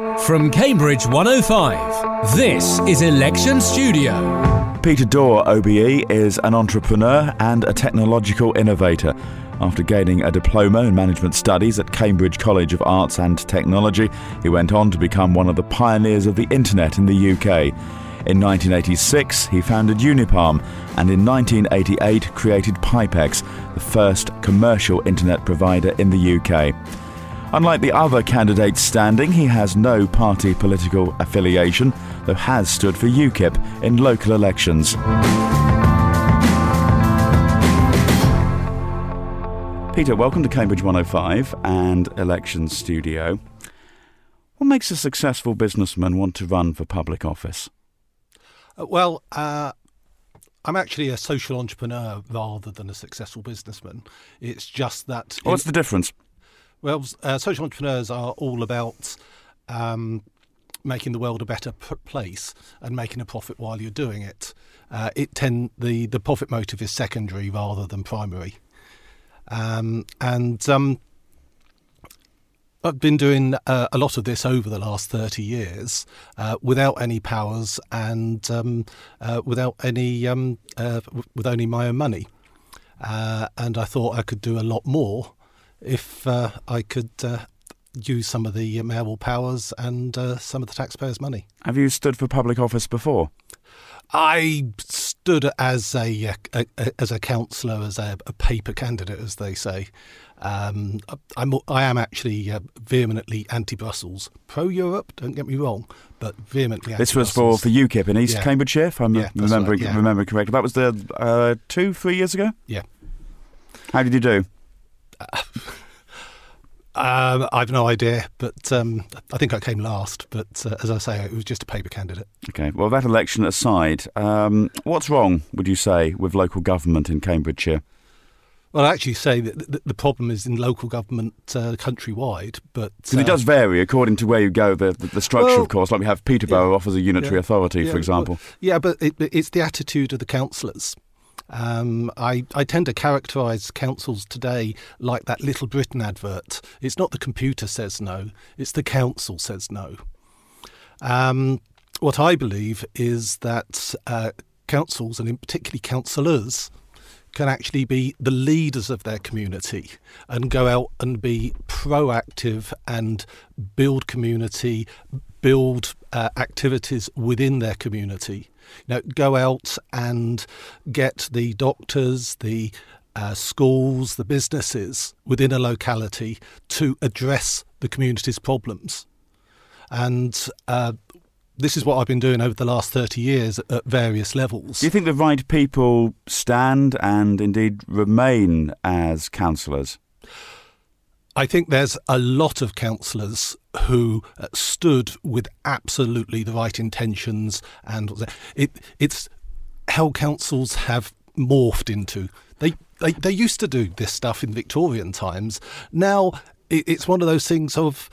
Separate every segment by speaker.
Speaker 1: From Cambridge 105, this is Election Studio.
Speaker 2: Peter Dorr, OBE, is an entrepreneur and a technological innovator. After gaining a diploma in management studies at Cambridge College of Arts and Technology, he went on to become one of the pioneers of the internet in the UK. In 1986, he founded Unipalm, and in 1988 created Pipex, the first commercial internet provider in the UK. Unlike the other candidates standing, he has no party political affiliation, though has stood for UKIP in local elections. Peter, welcome to Cambridge 105 and Election Studio. What makes a successful businessman want to run for public office?
Speaker 3: I'm actually a social entrepreneur rather than a successful businessman. It's just that...
Speaker 2: What's the difference?
Speaker 3: Well, social entrepreneurs are all about making the world a better place and making a profit while you're doing it. The profit motive is secondary rather than primary. I've been doing a lot of this over the last 30 years without any powers and without any with only my own money. And I thought I could do a lot more if I could use some of the mayoral powers and some of the taxpayers' money. Have you stood for public office before? I stood as a councillor, as a paper candidate, as they say. I am actually vehemently anti-Brussels, pro-Europe. Don't get me wrong, but vehemently anti-Brussels.
Speaker 2: This was for UKIP in East Cambridgeshire, if I'm remembering correctly. That was 2-3 years ago.
Speaker 3: Yeah.
Speaker 2: How did you do?
Speaker 3: I've no idea, but I think I came last. But as I say, it was just a paper candidate.
Speaker 2: OK, well, that election aside, what's wrong, would you say, with local government in Cambridgeshire?
Speaker 3: Well, I actually say that the problem is in local government countrywide, but...
Speaker 2: Because it does vary according to where you go, the structure, of course. Like we have Peterborough offers a unitary authority, for example.
Speaker 3: But it's the attitude of the councillors. I tend to characterise councils today like that Little Britain advert. It's not the computer says no, it's the council says no. What I believe is that councils, and in particularly councillors, can actually be the leaders of their community and go out and be proactive and build community, build activities within their community. Go out and get the doctors, the schools, the businesses within a locality to address the community's problems. And this is what I've been doing over the last 30 years at various levels.
Speaker 2: Do you think the right people stand and indeed remain as councillors?
Speaker 3: I think there's a lot of councillors who stood with absolutely the right intentions, and it's how councils have morphed into. They used to do this stuff in Victorian times. Now it's one of those things of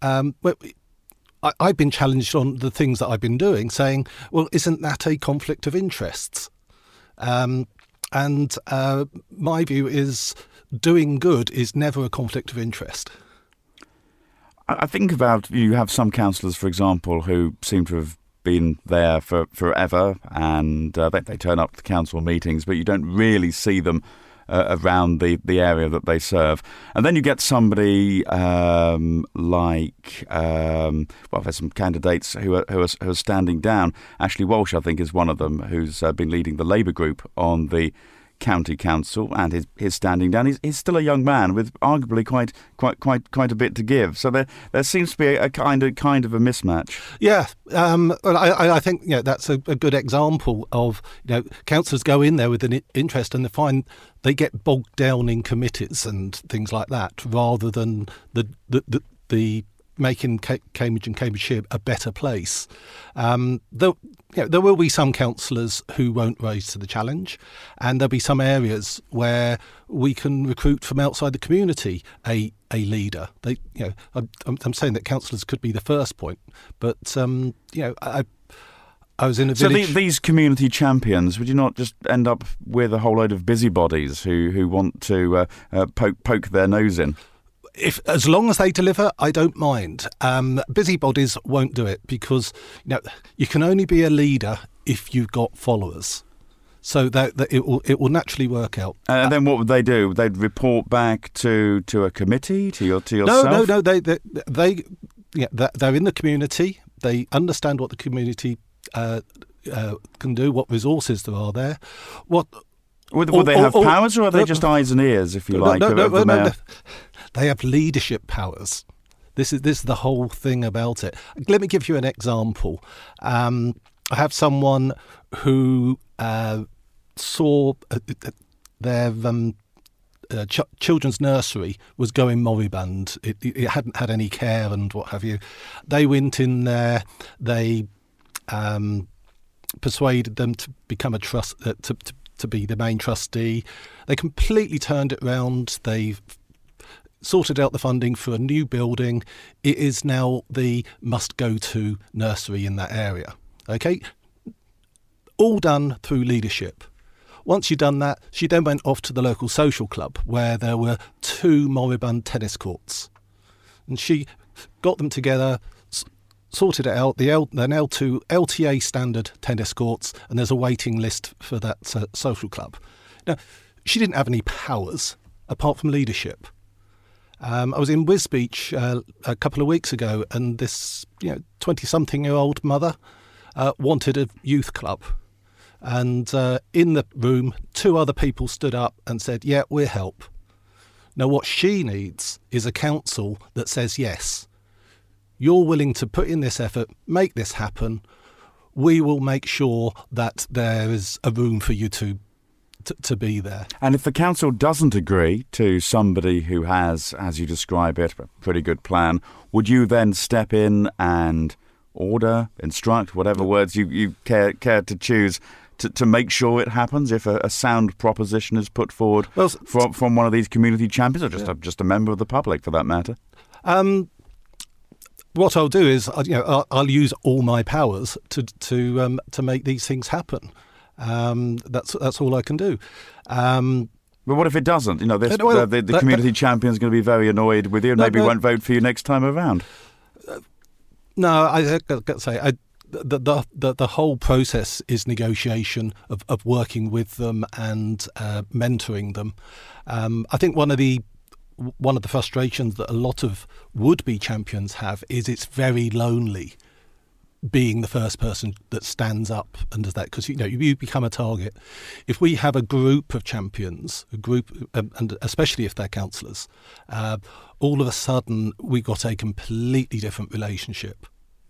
Speaker 3: I've been challenged on the things that I've been doing, saying, well, isn't that a conflict of interests? And my view is doing good is never a conflict of interest.
Speaker 2: I think about, you have some councillors, for example, who seem to have been there for forever, and they turn up to council meetings, but you don't really see them around the area that they serve. And then you get somebody there's some candidates who are standing down. Ashley Walsh, I think, is one of them, who's been leading the Labour group on the county council, and his standing down. He's still a young man with arguably quite a bit to give. So there seems to be a kind of a mismatch.
Speaker 3: Yeah, I think that's a good example of councillors go in there with an interest and they find they get bogged down in committees and things like that, rather than the making Cambridge and Cambridgeshire a better place. There will be some councillors who won't rise to the challenge, and there'll be some areas where we can recruit from outside the community a leader. I'm saying that councillors could be the first point, but I was in a village.
Speaker 2: So these community champions, would you not just end up with a whole load of busybodies who want to poke their nose in?
Speaker 3: As long as they deliver, I don't mind. Busybodies won't do it because you can only be a leader if you've got followers. So that it will naturally work out.
Speaker 2: And then what would they do? They'd report back to a committee, to yourself?
Speaker 3: No. They're in the community. They understand what the community can do, what resources there are there.
Speaker 2: Will they have powers, or are they just eyes and ears, if you like, of the mayor?
Speaker 3: They have leadership powers. This is the whole thing about it. Let me give you an example. I have someone who saw their children's nursery was going moribund. It hadn't had any care and what have you. They went in there. They persuaded them to become a trust to be the main trustee. They completely turned it round. They sorted out the funding for a new building. It is now the must-go-to nursery in that area. Okay, all done through leadership. Once you'd done that, she then went off to the local social club where there were 2 moribund tennis courts. And she got them together, sorted it out. They're now 2 LTA standard tennis courts, and there's a waiting list for that social club. Now, she didn't have any powers apart from leadership. I was in Wisbech a couple of weeks ago, and this 20-something-year-old mother wanted a youth club. And in the room, 2 other people stood up and said, yeah, we'll help. Now, what she needs is a council that says, yes, you're willing to put in this effort, make this happen. We will make sure that there is a room for you to be there.
Speaker 2: And if the council doesn't agree to somebody who has, as you describe it, a pretty good plan, would you then step in and order, instruct, whatever words you care to choose, to make sure it happens if a sound proposition is put forward from one of these community champions, or just a member of the public for that matter?
Speaker 3: What I'll do is, I'll use all my powers to make these things happen. That's all I can do.
Speaker 2: But what if it doesn't? The community champion's going to be very annoyed with you and maybe won't vote for you next time around.
Speaker 3: No, I got to say, the whole process is negotiation of working with them and mentoring them. I think one of the frustrations that a lot of would-be champions have is it's very lonely being the first person that stands up and does that, because you become a target. If we have a group of champions, and especially if they're councillors, all of a sudden we got a completely different relationship.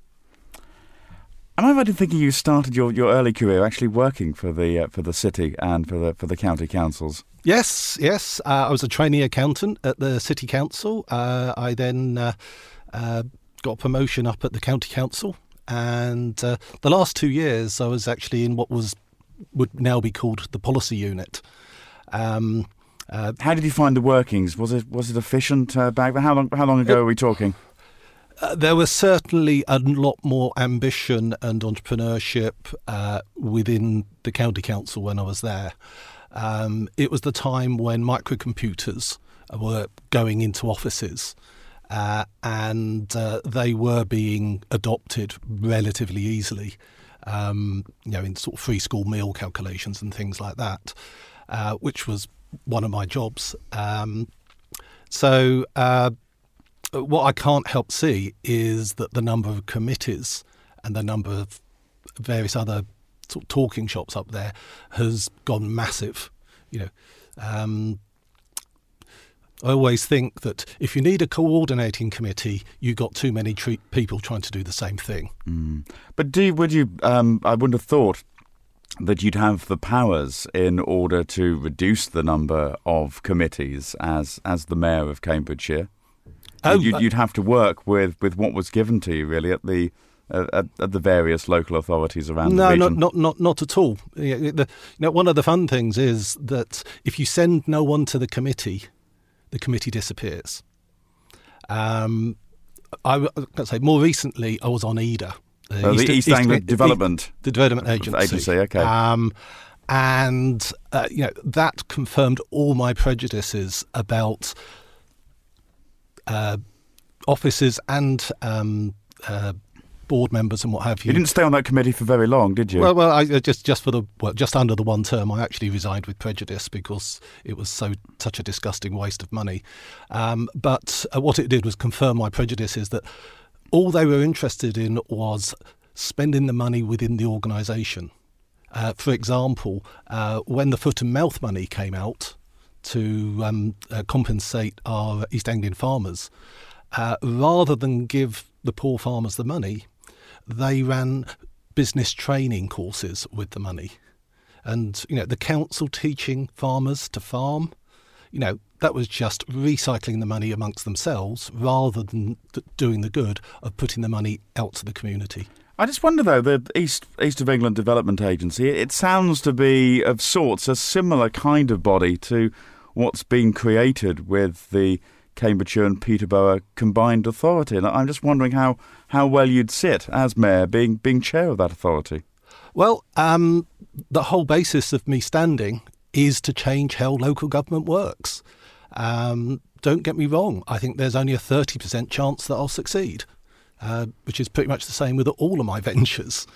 Speaker 2: Am I right in thinking you started your early career actually working for the city and for the county councils?
Speaker 3: Yes. I was a trainee accountant at the city council. I then got a promotion up at the county council, and the last 2 years I was actually in what would now be called the policy unit. How
Speaker 2: did you find the workings? Was it efficient back then? How long ago are we talking?
Speaker 3: There was certainly a lot more ambition and entrepreneurship within the county council when I was there. It was the time when microcomputers were going into offices, and they were being adopted relatively easily, in sort of free school meal calculations and things like that, which was one of my jobs. What I can't help see is that the number of committees and the number of various other sort of talking shops up there has gone massive. I always think that if you need a coordinating committee, you've got too many people trying to do the same thing.
Speaker 2: But would you? I wouldn't have thought that you'd have the powers in order to reduce the number of committees as the mayor of Cambridgeshire. You'd have to work with what was given to you, really, at the various local authorities around the region.
Speaker 3: No, not at all. One of the fun things is that if you send no one to the committee disappears. I would say more recently I was on EDA.
Speaker 2: The East Anglia Development.
Speaker 3: The Development Agency.
Speaker 2: Okay.
Speaker 3: And that confirmed all my prejudices about officers and board members and what have you.
Speaker 2: You didn't stay on that committee for very long, did you?
Speaker 3: Well, I just under the one term, I actually resigned with prejudice because it was such a disgusting waste of money. But what it did was confirm my prejudices that all they were interested in was spending the money within the organisation. For example, when the foot and mouth money came out to compensate our East Anglian farmers, rather than give the poor farmers the money, they ran business training courses with the money. And, the council teaching farmers to farm, that was just recycling the money amongst themselves rather than doing the good of putting the money out to the community.
Speaker 2: I just wonder, though, the East of England Development Agency, it sounds to be of sorts a similar kind of body to what's been created with the Cambridgeshire and Peterborough Combined Authority. And I'm just wondering how well you'd sit as mayor being chair of that authority.
Speaker 3: Well, the whole basis of me standing is to change how local government works. Don't get me wrong, I think there's only a 30% chance that I'll succeed, which is pretty much the same with all of my ventures.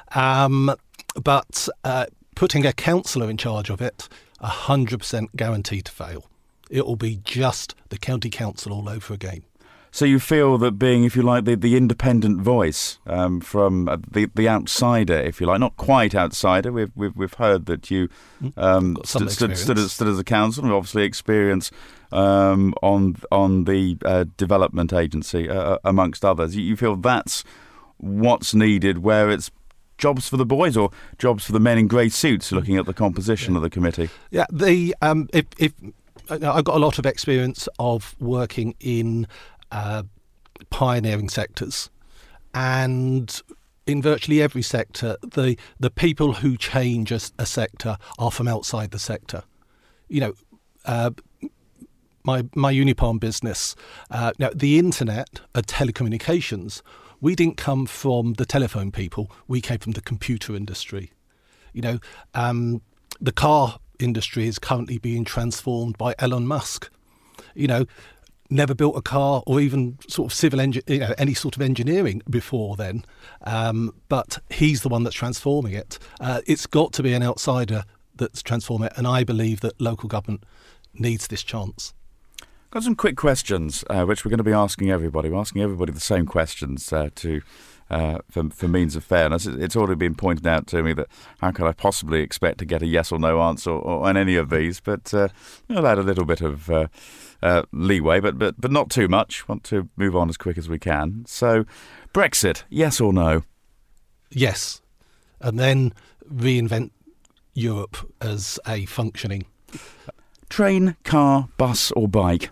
Speaker 3: But putting a councillor in charge of it, 100% guaranteed to fail. It will be just the county council all over again.
Speaker 2: So you feel that being, if you like, the independent voice from the outsider, if you like, not quite outsider. We've heard that you stood as a councillor, and obviously experience on the development agency amongst others. You feel that's what's needed, where it's jobs for the boys or jobs for the men in grey suits, looking at the composition of the committee.
Speaker 3: Yeah, I've got a lot of experience of working in pioneering sectors, and in virtually every sector, the people who change a sector are from outside the sector. My Unipalm business, the internet, telecommunications, we didn't come from the telephone people, we came from the computer industry. The car industry is currently being transformed by Elon Musk. Never built a car or even sort of any sort of engineering before then, but he's the one that's transforming it. It's got to be an outsider that's transforming it, and I believe that local government needs this chance.
Speaker 2: Got some quick questions, which we're going to be asking everybody. We're asking everybody the same questions for means of fairness. It's already been pointed out to me that how could I possibly expect to get a yes or no answer on any of these, but we'll add a little bit of leeway, but not too much. Want to move on as quick as we can. So, Brexit, yes or no?
Speaker 3: Yes, and then reinvent Europe as a functioning.
Speaker 2: Train, car, bus or bike?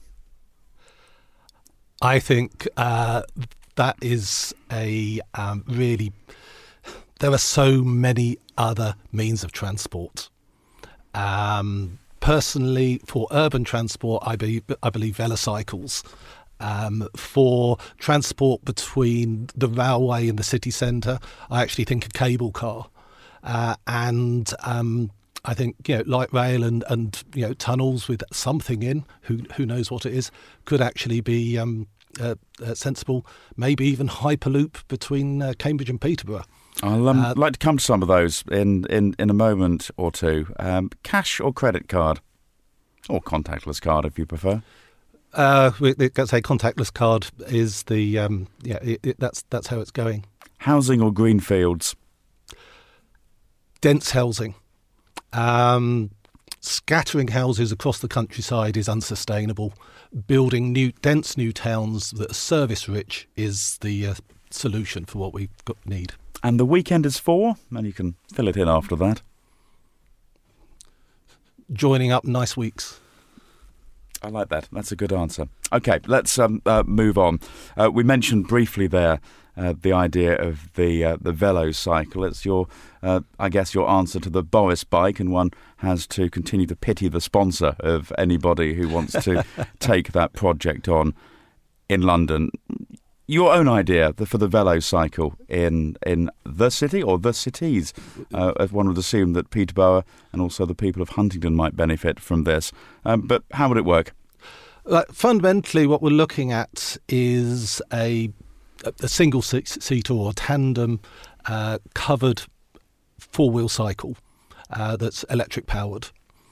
Speaker 3: I think that is a really... There are so many other means of transport. Personally, for urban transport, I believe velicycles. For transport between the railway and the city centre, I actually think a cable car. And I think light rail and tunnels with something in, who knows what it is, could actually be sensible. Maybe even Hyperloop between Cambridge and Peterborough.
Speaker 2: I'll like to come to some of those in a moment or two. Cash or credit card, or contactless card if you prefer.
Speaker 3: Let's say contactless card is the that's how it's going.
Speaker 2: Housing or greenfields?
Speaker 3: Dense housing. Scattering houses across the countryside is unsustainable. Building dense new towns that are service rich is the solution for what we need.
Speaker 2: And the weekend is for, and you can fill it in after that.
Speaker 3: Joining up nice weeks.
Speaker 2: I like that. That's a good answer. Okay, let's move on. We mentioned briefly there the idea of the Velo cycle. It's your answer to the Boris bike, and one has to continue to pity the sponsor of anybody who wants to take that project on in London. Your own idea for the Velo cycle in the city or the cities, as one would assume that Peterborough and also the people of Huntingdon might benefit from this. But how would it work?
Speaker 3: Fundamentally, what we're looking at is a single seater or a tandem covered four-wheel cycle that's electric powered.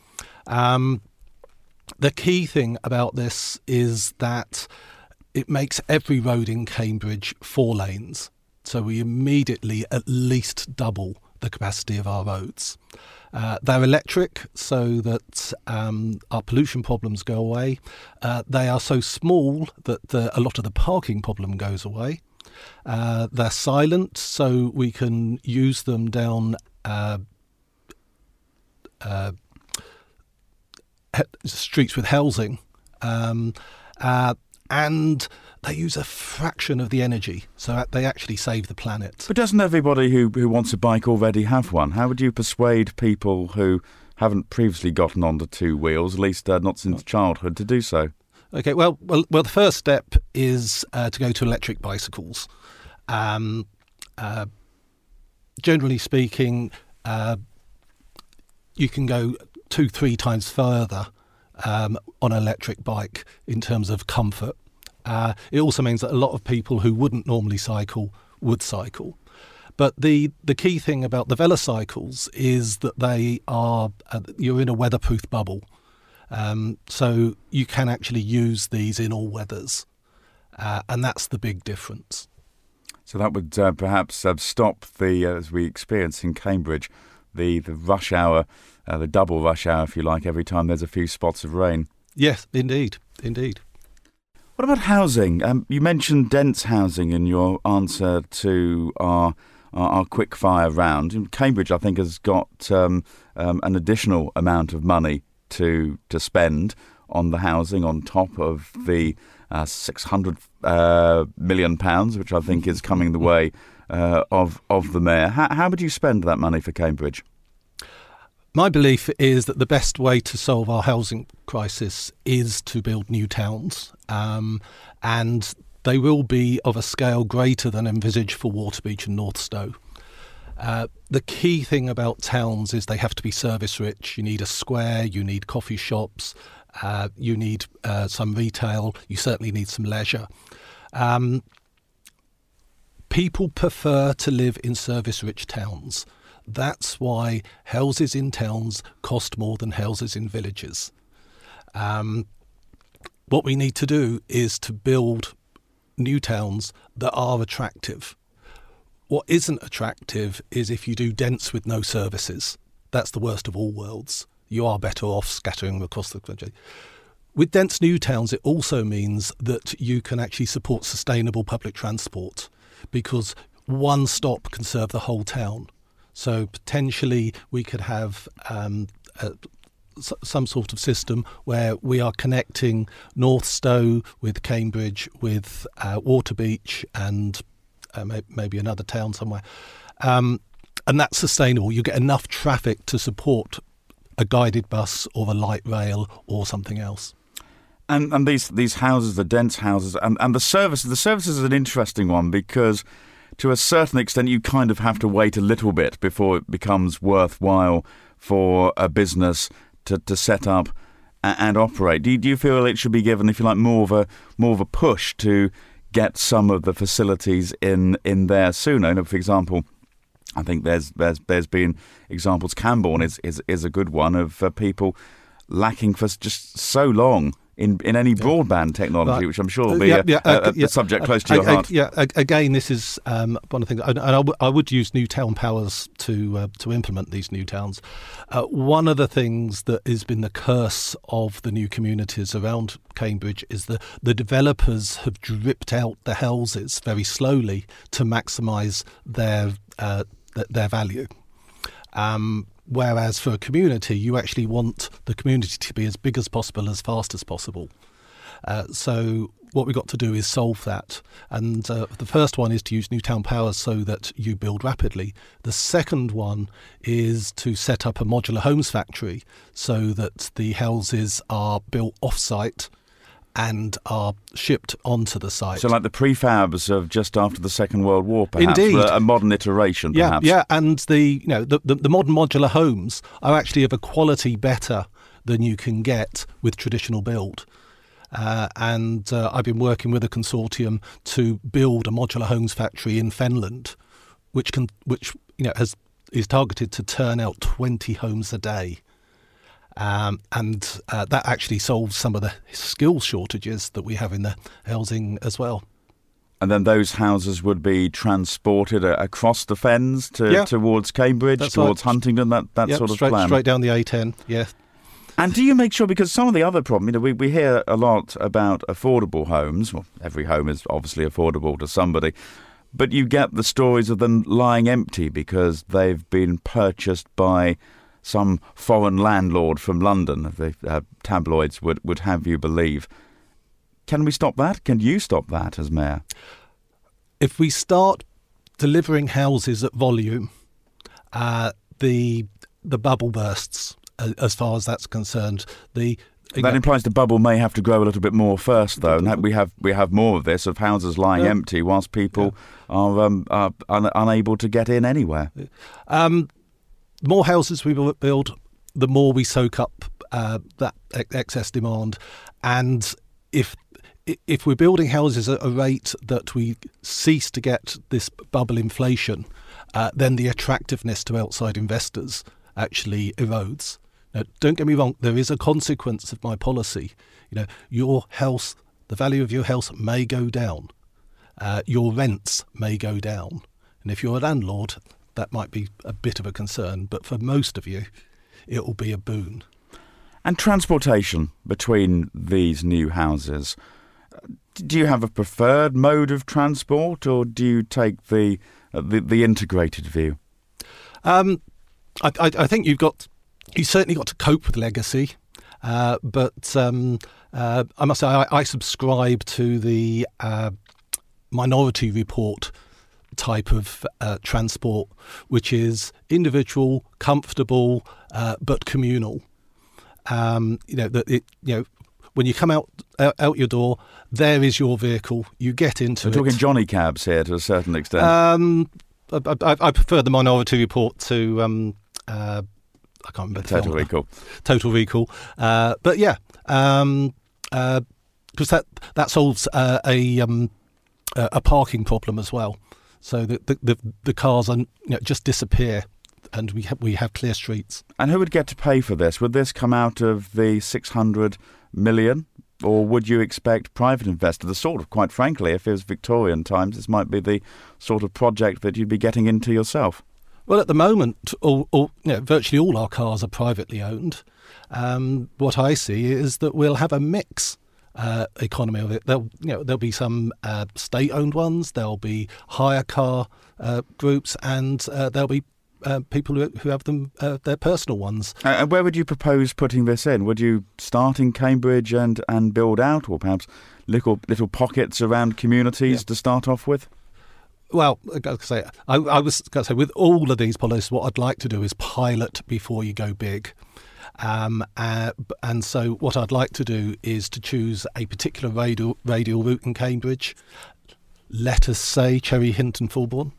Speaker 3: The key thing about this is that it makes every road in Cambridge 4 lanes. So we immediately at least double the capacity of our roads. They're electric so that our pollution problems go away. They are so small that a lot of the parking problem goes away. They're silent, so we can use them down streets with housing. And they use a fraction of the energy, so they actually save the planet.
Speaker 2: But doesn't everybody who wants a bike already have one? How would you persuade people who haven't previously gotten onto 2 wheels, at least not since childhood, to do so?
Speaker 3: Okay, well, the first step is to go to electric bicycles. Generally speaking, you can go 2-3 times further on an electric bike in terms of comfort. It also means that a lot of people who wouldn't normally cycle would cycle. But the key thing about the Velocycles is that they are you're in a weatherproof bubble. So you can actually use these in all weathers. And that's the big difference.
Speaker 2: So that would perhaps stop the, as we experience in Cambridge, the rush hour, the double rush hour, if you like, every time there's a few spots of rain.
Speaker 3: Yes, indeed.
Speaker 2: What about housing? You mentioned dense housing in your answer to our quick fire round. Cambridge, I think, has got an additional amount of money to spend on the housing on top of the £600 million, which I think is coming the way of the Mayor. How would you spend that money for Cambridge?
Speaker 3: My belief is that the best way to solve our housing crisis is to build new towns, and they will be of a scale greater than envisaged for Waterbeach and Northstowe. The key thing about towns is they have to be service rich. You need a square, you need coffee shops, you need some retail, you certainly need some leisure. People prefer to live in service rich towns. That's why houses in towns cost more than houses in villages. What we need to do is to build new towns that are attractive. What isn't attractive is if you do dense with no services. That's the worst of all worlds. You are better off scattering across the country. With dense new towns, it also means that you can actually support sustainable public transport, because one stop can serve the whole town. So potentially we could have some sort of system where we are connecting Northstowe with Cambridge, with Waterbeach and maybe another town somewhere. And that's sustainable. You get enough traffic to support a guided bus or a light rail or something else.
Speaker 2: And these houses, the dense houses, and the services. The services is an interesting one because to a certain extent you kind of have to wait a little bit before it becomes worthwhile for a business to set up and operate. Do you feel it should be given, if you like, more of a push to get some of the facilities in there sooner? You know, for example, I think there's been examples. Camborne is a good one of people lacking for just so long in any broadband technology, which I'm sure will be a subject close to your heart.
Speaker 3: Again, this is one of the things, and I would use new town powers to implement these new towns. One of the things that has been the curse of the new communities around Cambridge is the developers have dripped out the houses very slowly to maximise their value. Whereas for a community, you actually want the community to be as big as possible, as fast as possible. So what we've got to do is solve that. And the first one is to use new town powers so that you build rapidly. The second one is to set up a modular homes factory so that the houses are built off-site and are shipped onto the site.
Speaker 2: So like the prefabs of just after the Second World War, perhaps?
Speaker 3: Indeed.
Speaker 2: A modern iteration, perhaps?
Speaker 3: Yeah, and the modern modular homes are actually of a quality better than you can get with traditional build. and I've been working with a consortium to build a modular homes factory in Fenland, which is targeted to turn out 20 homes a day. And that actually solves some of the skills shortages that we have in the housing as well.
Speaker 2: And then those houses would be transported across the fens towards Cambridge, towards Huntingdon, that sort of plan?
Speaker 3: Straight down the A10, yeah.
Speaker 2: And do you make sure, because some of the other problem, we hear a lot about affordable homes. Well, every home is obviously affordable to somebody. But you get the stories of them lying empty because they've been purchased by some foreign landlord from London, the tabloids would have you believe. Can we stop that? Can you stop that as mayor?
Speaker 3: If we start delivering houses at volume, the bubble bursts. As far as that's concerned, that
Speaker 2: implies the bubble may have to grow a little bit more first, though, and we have more of this, of houses lying empty whilst people are unable to get in anywhere.
Speaker 3: More houses we will build, the more we soak up that excess demand, and if we're building houses at a rate that we cease to get this bubble inflation, then the attractiveness to outside investors actually erodes. Now, don't get me wrong, there is a consequence of my policy. Your house, the value of your house may go down. Your rents may go down. And if you're a landlord, that might be a bit of a concern. But for most of you, it will be a boon.
Speaker 2: And transportation between these new houses. Do you have a preferred mode of transport, or do you take the integrated view?
Speaker 3: I think you certainly got to cope with legacy, but I must say I subscribe to the Minority Report type of transport, which is individual, comfortable, but communal. When you come out your door, there is your vehicle. You get into it.
Speaker 2: We're talking Johnny cabs here to a certain extent.
Speaker 3: I prefer the Minority Report to I can't remember the
Speaker 2: Total
Speaker 3: film.
Speaker 2: Recall.
Speaker 3: Total Recall. But yeah, because that solves a parking problem as well. So the cars just disappear, and we have clear streets.
Speaker 2: And who would get to pay for this? Would this come out of the 600 million, or would you expect private investors? The sort of, quite frankly, if it was Victorian times, this might be the sort of project that you'd be getting into yourself.
Speaker 3: Well, at the moment, virtually all our cars are privately owned. What I see is that we'll have a mix economy of it. There'll be some state-owned ones. There'll be hire car groups, and there'll be people who have them their personal ones.
Speaker 2: And where would you propose putting this in? Would you start in Cambridge and build out, or perhaps little pockets around communities to start off with?
Speaker 3: Well, I was going to say, with all of these policies, what I'd like to do is pilot before you go big. And so what I'd like to do is to choose a particular radial route in Cambridge, let us say Cherry Hinton Fulbourn,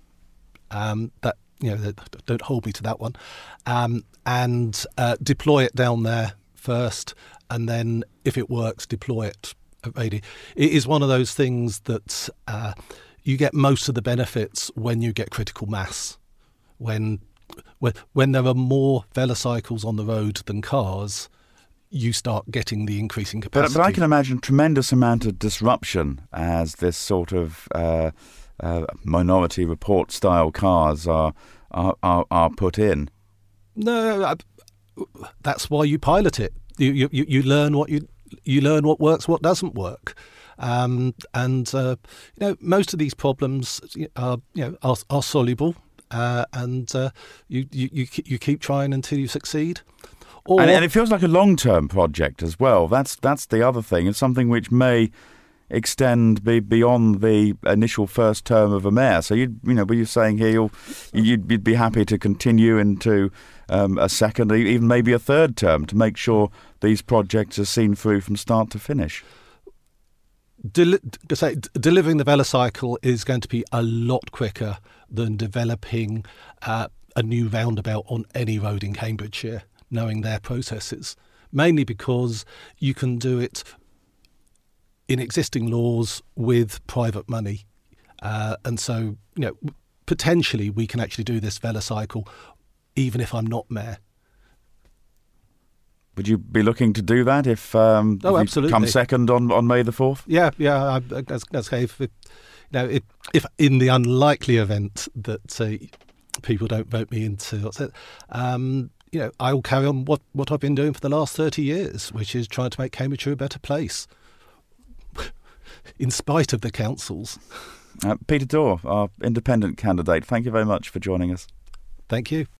Speaker 3: don't hold me to that one, and deploy it down there first, and then if it works, deploy it at radial. It is one of those things that you get most of the benefits when you get critical mass, when there are more velocycles on the road than cars, you start getting the increasing capacity.
Speaker 2: But I can imagine a tremendous amount of disruption as this sort of Minority Report style cars are put in.
Speaker 3: No, that's why you pilot it. You learn what works, what doesn't work. Most of these problems are soluble, and you keep trying until you succeed.
Speaker 2: And it feels like a long-term project as well. That's the other thing. It's something which may extend beyond the initial first term of a mayor. So were you saying here you'd be happy to continue into a second, even maybe a third term, to make sure these projects are seen through from start to finish?
Speaker 3: Delivering the Velocycle is going to be a lot quicker than developing a new roundabout on any road in Cambridgeshire, knowing their processes, mainly because you can do it in existing laws with private money. And so, potentially we can actually do this Vela cycle even if I'm not mayor.
Speaker 2: Would you be looking to do that if
Speaker 3: absolutely.
Speaker 2: you come second on May the 4th?
Speaker 3: Yeah. If in the unlikely event that people don't vote me into, I will carry on what I've been doing for the last 30 years, which is trying to make Cambridgeshire a better place, in spite of the councils.
Speaker 2: Peter Dorr, our independent candidate, thank you very much for joining us.
Speaker 3: Thank you.